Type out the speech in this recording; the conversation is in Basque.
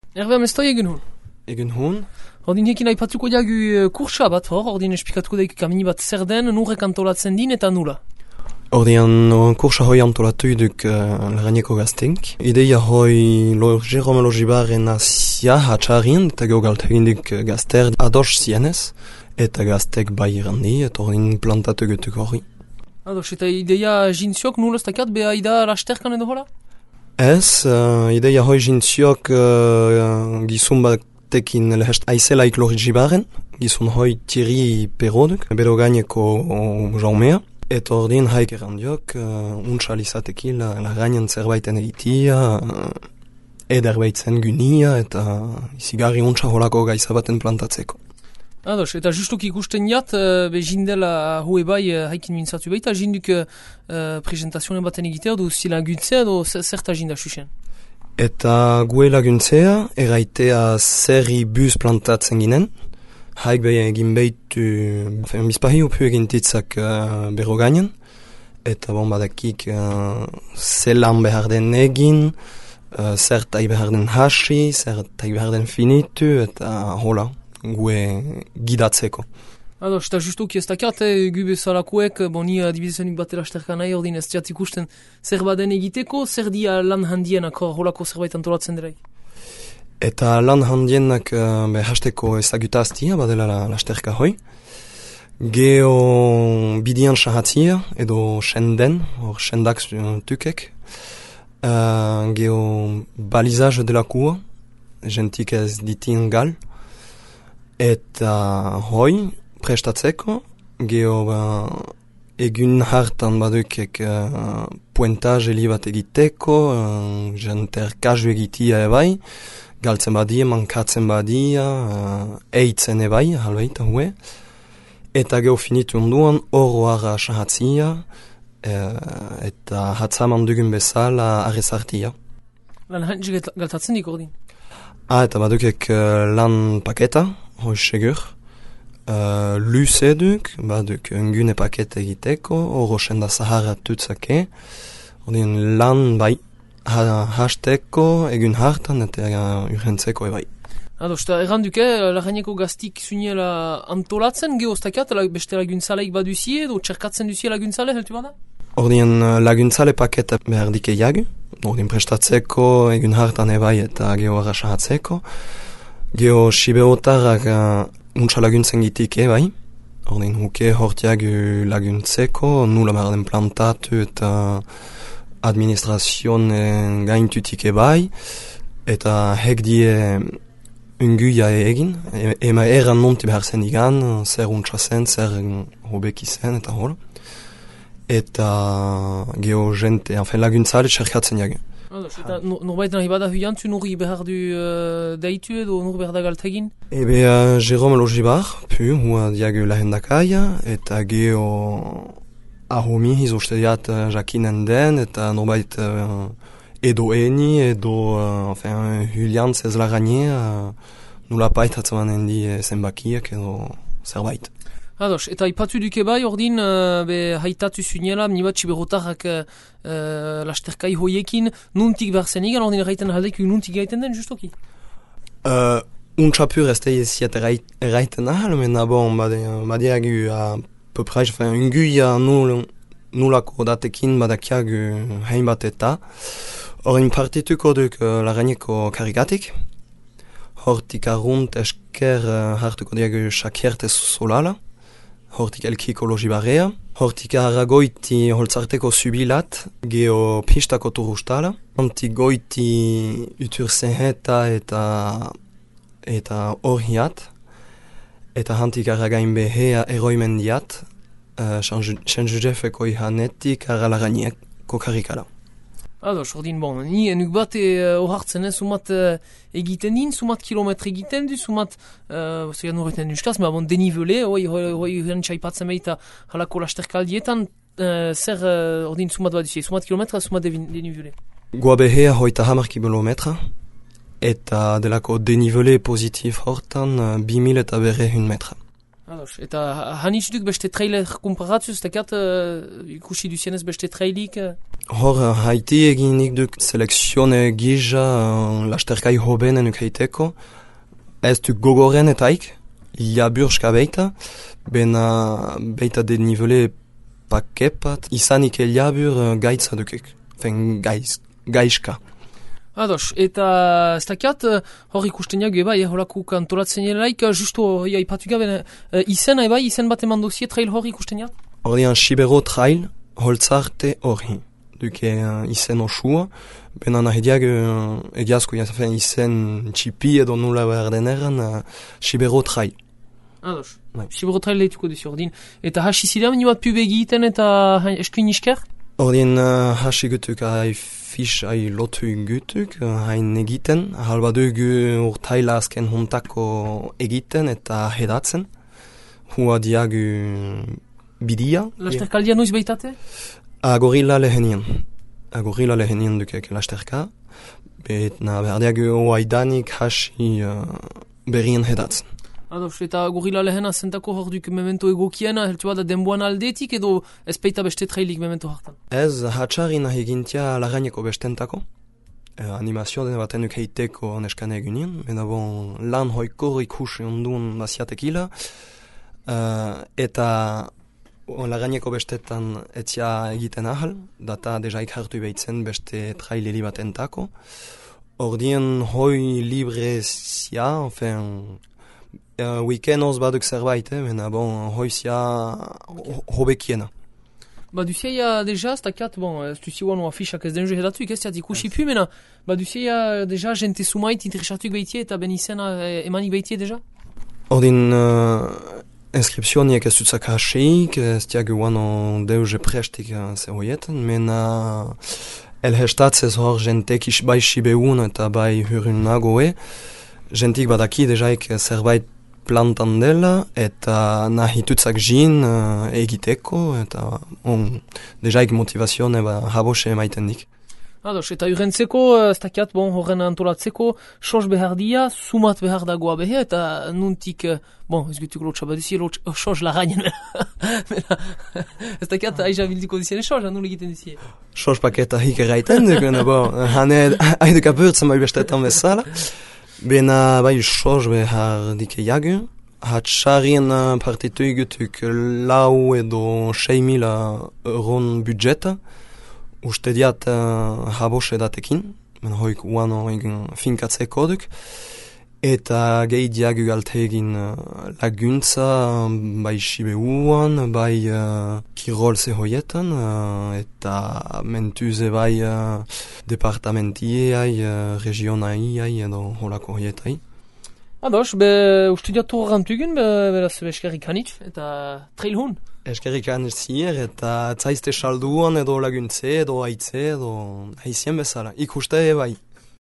Herbe amestoi egin hon. Egin hon? Ordin hekin aipatuko diagu kursa bat hor, ordin esplikatuko daiku kamini bat zer den, nurrek antolatzen din eta nula. Ordian kursa hoi antolatu duk Lagaineko gaztenk. Ideia hoi Jerome Logibaren asia hatxarien, eta geho galtegin duk gazter ados zienez, eta gaztek bai irandi, eta ordin plantatu gutuk hori. Ados, eta ideia jintziok nula ez dakiat, beha ida lasterkan edo hola? Ez, ideia hoi jintziok gizun batekin lehest aizelaik Logibaren, gizun hoi Thierry Perroduk, bero gaineko jaumea. Eta ordin haik errandiok, untsal izatekil, Lagainen zerbaiten egitia, ederbaitzen gynia, eta izigarri untsa holako gaizabaten plantatzeko. Ados, eta justuk ikusten jat, jindela hoe bai haikin mintzatu baita, jinduk presentazioen baten egitea, du zilaguntzea, edo zerta jinda xuxen? Eta gue laguntzea, erraitea zerri bus plantatzen ginen, haik behin egin behitu, bizpahi upu egin titzak bero gainen, eta badakik zelan behar den egin, zertai behar den hasi, zertai behar den finitu, eta hola, gue gidatzeko. Ados, eta justuki ez dakiat, gu bezalakoek, ni adibizenik bat elasterka nahi, ordin ez diat ikusten zer baden egiteko, zer dia lan handienak holako zerbait antolatzen dira. Eta lan handienak hasteko ezagutaztia, badela lasterka hoi. Geo bidian sahatzia, edo senden, hor sendak tukek. Geo balizaz de la kua, jentik ez ditin gal. Eta hoi, prestatzeko, geo egun hartan badukek puentaz heli bat egiteko, jenter kazu egitia ebai, galtzen badia, mankatzen badia, eitzen ebai, halbeita hue. Eta geo finitu onduan, oroara sahatzia, eta hatzaman dugun bezala arrezartia. Lan handik galtatzen dik ordin? Eta badukek lan paketa, hoi segur. Luze duk, baduk ngune paketa egiteko, oro senda sahara tutzake. Ordin lan bai, hasteko, egun hartan eta urgentzeko ebai. Ados, eta erranduke, Lagaineko gaztik zuniela antolatzen, geoztakiat, beste laguntzaleik baduzie, edo txerkatzen duzie laguntzale, heltu bada? Ordin laguntzale paketa behar dike jagu, ordin prestatzeko, egun hartan ebai eta geho arrasahatzeko. Geho sibeotarrak untsa laguntzen gitik ebai, ordin huke hortiagu laguntzeko, nula behar den plantatu eta administrazioen gaintutik ebai, eta hek die unguia egin, ema erran nonti behar zen igan, zer untsa zen, zer hobeki zen, eta hola. Eta geho jente, laguntzale txerkatzen jagu. Eta norbait nahi bada huiantzu nurri behar du daitu edo nurri behar da galtegin? Ebe Jerome Logibar, hua diagu lahendakaia, eta geho ahomi izoste diat jakinen den, eta norbait edo eni, edo huliantz ez laganie, nula pait hatzaman endi zenbakiak edo zerbait. Ados, eta ipatu duke bai, ordin, haitatu zuniela, mnibat siberotarrak lasterkai hoiekin, nuntik behar zen egan, ordin erraiten aldeik nuntik gaiten den, justoki? Untxapur ez da eziat erraiten ahal, mena bon, badiagu peu près, unguia nulako datekin badakiagu hainbat eta. Horin partituko duk Lagaineko karikatik, hortik arrunt esker hartuko diagu xakiertez solala, hortik elkiko Logibarea, hortik aragoiti holtzarteko subilat, geho pistako turustala, hortik goiti uturzeheta eta horriat, eta hantik aragain behea eroimendiat, Saint-Josefeko ihanetik Lagaineko karikala. Ados, ordin, ni enuk bat ohartzen, sumat egiten din, sumat kilometre egiten du, sumat, zegat norretan nuskaz, denivele, hoi txaipatzen behita halako lasterkaldietan, zer, ordin, sumat bat duzie, sumat kilometra, sumat denivele? Goa behea hoita 10 kilometra, eta delako denivele pozitif hortan 2000 eta 100 metra. Ados, eta hanitz duk beste trailer komparatuz, tekat ikusi duzienez beste trailik? Hor, haiti eginik duk selekzione gija lasterkai hobenen ukeiteko. Ez duk gogoren etaik, laburska beita, bena beita denivele pakepat, izanik labur gaitza dukek, gaizka. Ados, eta ez dakiat hor ikusten jagu eba, horako kantolatzen jelaik, justo aipatu gabe izen eba, izen bat eman dozie trail hor ikusten jat? Hordian Sibero trail, holtzarte hori, duke izen osua, bena nahi diag egiazko izen txipi edo nula berdeneran Sibero trail. Ados, Sibero trail lehituko duzi ordin. Eta hasi zidean bat pube egiten eta eskuin isker? Ordin hasi gutuk fish lotu gutuk, hain egiten, halba dugu urtaila azken huntako egiten eta hedatzen. Hua diagu bidia. Lasterkaldia noiz baitate? Gorilla lehenien dukek lasterka. Betna behar diagu haidanik hasi berrien hedatzen. Ados, eta gorila lehena zentako hor duk memento egokiena, heltu bada denboan aldetik edo ez peita beste trailik memento hartan? Ez, hatxarri nahi gintia lagaineko bestentako. Animazio den baten duk heiteko neskane egunien, mena bon lan hoiko ikusi ondun basiatekila. Eta lagaineko bestetan etzia egiten ahal, data dejaik hartu behitzen beste traileli batentako. Ordien hoi libre zia, weekend oz baduk zerbait, mena bon, hoizia hobekiena. Ba duzeia deja, stakat, bon, ez duziuan oa fixak ez denjo hedatuik, ez ikusi pu, mena, ba duzeia deja jente sumait interesatuik behitie eta ben izena emanik behitie deja? Ordin inskriptioniek ez dutzak haseik, ez diag guano deuze prestik zehoietan, mena elhestatzez hor jentek bai sibeun eta bai hurun nagoe, jentik badaki dejaik zerbait plantan dela eta nahitutzak jin egiteko eta dejaik motivazione habose emaiten dik. Ados, eta urentzeko, ez dakiat, bon, horren antolatzeko, sos behar dia, sumat behar dagoa behe, eta nuntik, bon, ez gutuk lotxa baduzi, sos lagainen. Ez dakiat, aiza bildiko dizien sos, anul egiten dizie. Sos paketa hik erraiten, dukena, bon, hane, haiduk apurtzen bai bestetan bezala. Bena bai sos behar dike jagu, hatxarien partitu igutuk lau edo 6.000 euron budjeta, uste diat habose datekin, men hoik uano egin finkatzeko duk, eta gehi diagu galte egin laguntza bai Sibeuan, bai Kirol zehoietan, eta mentuze bai departamentiei, regionai, edo holako hoietai. Ados, uste diat torrantugun, beraz eskerrik hanitz, eta trail hun. Eskerrik hanitz zier, eta zaizte salduan edo laguntze, edo haitze, edo haizien bezala. Ikuste bai.